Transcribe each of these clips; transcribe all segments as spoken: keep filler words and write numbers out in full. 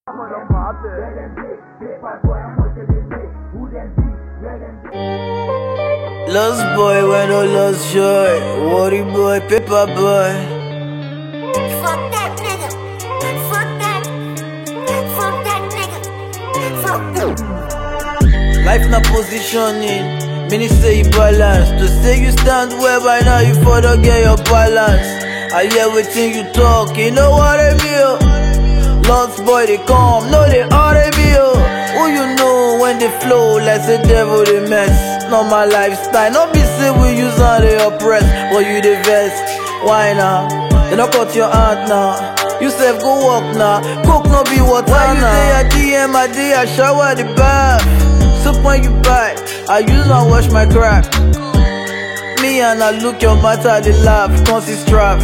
Lost boy, when no lost joy. Worry boy, paper boy. Fuck that nigga. Fuck that. Fuck that nigga. Fuck you. Life na positioning. Many say you balance. To say you stand well by now, you further get your balance. I hear everything you talk, you know what I mean. Lost boy, they come, no they are they be. Who you know when they flow like the devil they mess. Not my lifestyle, not be say we use how they oppress. But you the vest, why now? They not cut your hand now. You said go walk now, cook no be water now. Why you say I D M, I D, I shower the bath. Soap when you buy, I use and wash my crack. Me and I look your matter, they laugh, cause it's trap.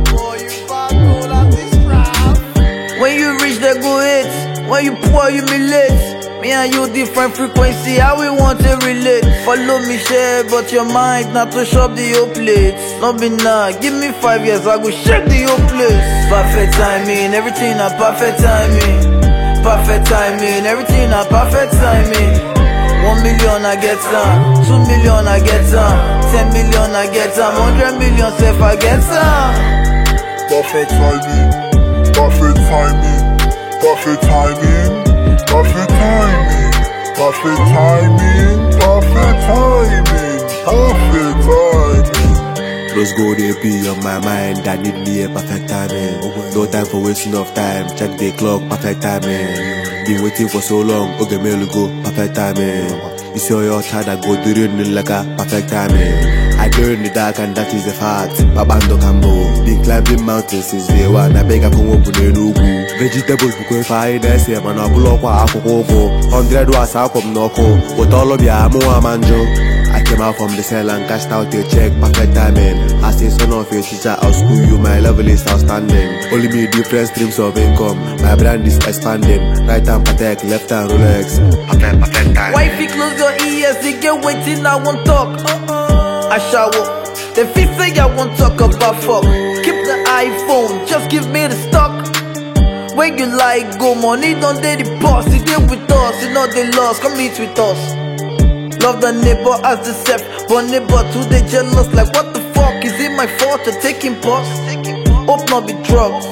When you reach they go hit, when you pour you relate. Me and you different frequency, how we want to relate. Follow me share, but your mind not to shop the whole plate. Not be now, give me five years, I go shake the whole place. Perfect timing, everything a perfect timing. Perfect timing, everything a perfect timing. One million I get some, two million I get some, ten million I get some, hundred million self I get some. Perfect timing, perfect timing, perfect timing. Perfect timing, perfect timing, perfect timing, perfect timing. Let's go there be on my mind, I need me a perfect timing. No time for wasting of time, check the clock, perfect timing. Been waiting for so long, okay, me go, perfect timing. You see your child that go during like a perfect timing. I go in the dark and that is the fact. Babando Cambo, been climbing mountains since day one. I beg I come up with a new vegetables because I say man I pull up a cocoa. Hundred was out of Noko, but all of ya more manjo. I came out from the cell and cashed out your check, perfect timing. As a son of a teacher, I'll school you, my level is outstanding. Only me different streams of income, my brand is expanding. Right hand Patek, left hand Rolex, perfect, perfect time. Why if you close your ears, they get waiting, I won't talk. I shower, the feet say I won't talk about fuck. Keep the iPhone, just give me the stock. When you like go, money don't they the boss. You deal with us, you know they lost, come meet with us. Love the neighbor as the self, but neighbor too they jealous. Like what the fuck, is it my fault to taking pause? Hope not be drugs.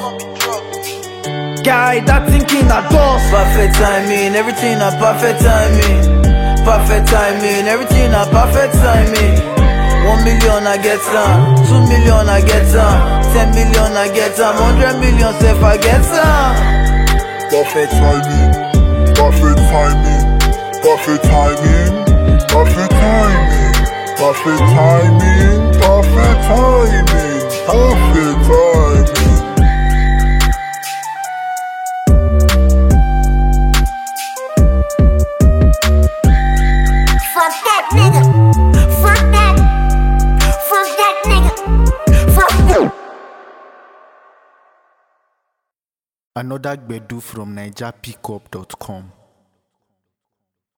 Guy, that thinking I does. Perfect timing, everything a perfect timing. Perfect timing, everything a perfect timing. One million I get some, two million I get some, ten million I get some, hundred million self I get some. Perfect timing, perfect timing, perfect timing, perfect timing, perfect timing, perfect timing, perfect timing. Fuck that nigga. Fuck that. Fuck that nigga. Fuck you. Another Gbedu from Niger Pickup dot com.